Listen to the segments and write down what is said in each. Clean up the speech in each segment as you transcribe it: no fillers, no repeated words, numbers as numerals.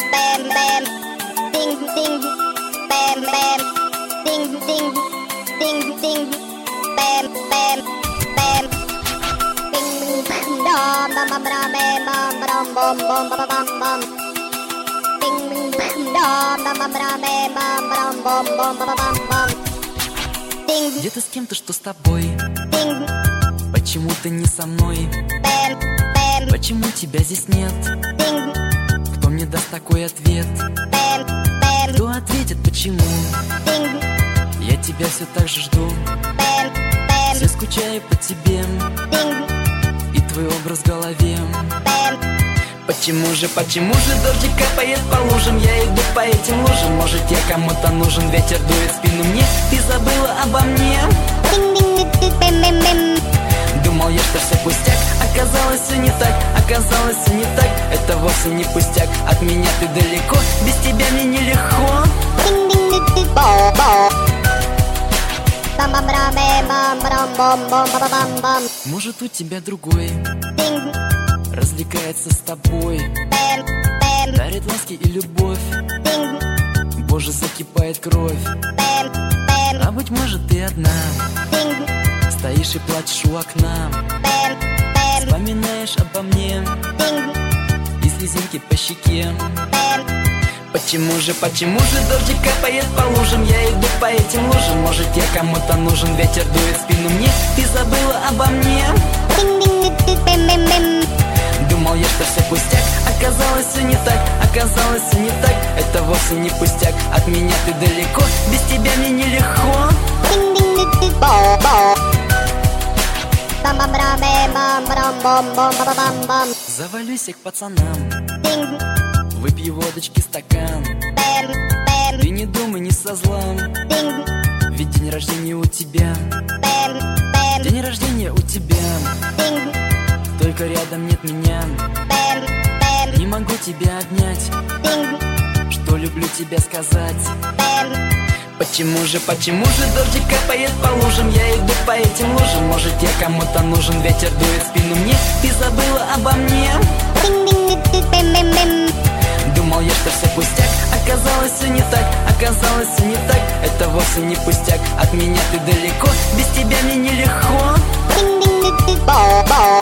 bam bam, ding ding, bam bam, ding ding, ding ding, bam bam bam, ding dom bam bam bam bam bam bom bom bam bam bam, ding dom bam bam bam bam bam bom bom bam bam bam, ding. Где-то с кем-то, что с тобой? Ding. Почему ты не со мной? Bam, bam. Почему тебя здесь нет? Ding. Кто мне даст такой ответ? Bam, bam. Кто ответит почему? Ding. Я тебя все так же жду. Bam, bam. Все скучаю по тебе. Ding. И твой образ в голове. Bam. Почему же дождик капает по лужам? Я иду по этим лужам. Может, я кому-то нужен? Ветер дует в спину мне. Ты забыла обо мне? Ding, ding, ding, bam, bam, bam. Думал я, что все пустяк. Оказалось, все не так. Оказалось, все не так. Это вовсе не пустяк. От меня ты далеко. Без тебя мне нелегко. Ding, ding, ding, ding, bo, bo. Bam, bam, bam, bam, bam, bam, bam, bam, bam, bam. Может, у тебя другой Ding. развлекается с тобой, Bam, bam. дарит ласки и любовь. Ding. Боже, закипает кровь. Bam, bam. А быть может, ты одна Ding. стоишь и плачешь у окна. Bam, bam. Вспоминаешь обо мне Ding. и слезинки по щеке. Bam. Почему же дождик капает по лужам? Я иду по этим лужам. Может, я кому-то нужен? Ветер дует в спину мне. Ты забыла обо мне? Ding, ding, ding, ding, bam, bam, bam. Думал я, что все пустяк. Оказалось, все не так. Оказалось, все не так. Это вовсе не пустяк. От меня ты далеко. Без тебя мне нелегко. Ding, ding, ding, ding, bo, bo. Bam, bam, bam, bam, bam, bam, bam, bam, bam, bam. Завалюсь к пацанам. Ding. Выпью водочки стакан. Bam, bam. Ты не думай, не со зла. Ding. Ведь день рождения у тебя. Bam, bam. День рождения у тебя. Ding. Только рядом нет меня. Bam, bam. Не могу тебя обнять. Ding. Что люблю тебя сказать. Bam. Почему же дождик капает по лужам? Я иду по этим лужам. Может, я кому-то нужен? Ветер дует в спину мне. Ты забыла обо мне? Ding, ding, ding, ding, bam, bam, bam. Думал я, что все пустяк. Оказалось, все не так. Оказалось, все не так. Это вовсе не пустяк. От меня ты далеко. Без тебя мне нелегко. Ding, ding, ding, ding, bo, bo.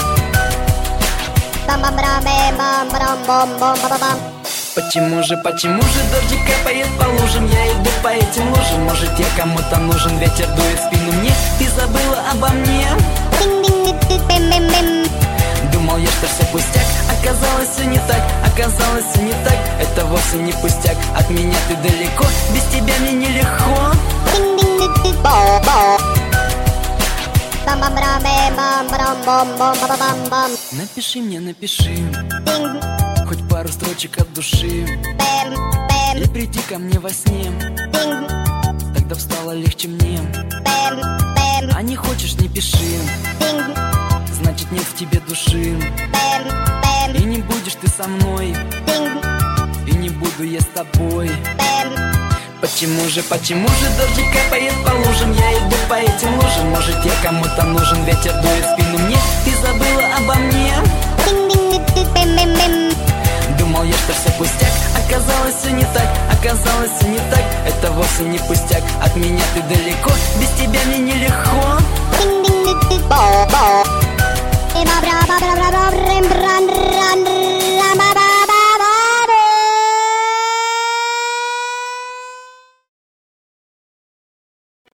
Bam, bam, bam, bam, bam, bam, bam, bam, bam. Почему же дождик капает по лужам? Я иду по этим лужам. Может, я кому-то нужен? Ветер дует в спину мне. Ты забыла обо мне? Ding, ding, ding, ding, bam, bam, bam. Думал я, что все пустяк. Оказалось, все не так. Оказалось, все не так. Это вовсе не пустяк. От меня ты далеко. Без тебя мне нелегко. Ding, ding, ding, ding, bo, bo. Bam, bam, bam, bam, bam, bam, bam, bam, bam, bam. Напиши мне, напиши. Ding. Хоть пару строчек от души. Bam, bam. И приди ко мне во сне. Ding. Тогда стало легче мне. Bam, bam. А не хочешь, не пиши. Ding. Значит, нет в тебе души. Bam, bam. И не будешь ты со мной. Ding. И не буду я с тобой. Bam. Почему же дождик капает по лужам? Я иду по этим лужам. Может, я кому-то нужен? Ветер дует в спину мне. Ты забыла обо мне? Ding, ding, ding, ding, bam, bam, bam. Думал я, что все пустяк. Оказалось, все не так. Оказалось, все не так. Это вовсе не пустяк. От меня ты далеко. Без тебя мне нелегко. Ding, ding, ding, ding, bo, bo. Bam, bam, bam, bam, bam, bam.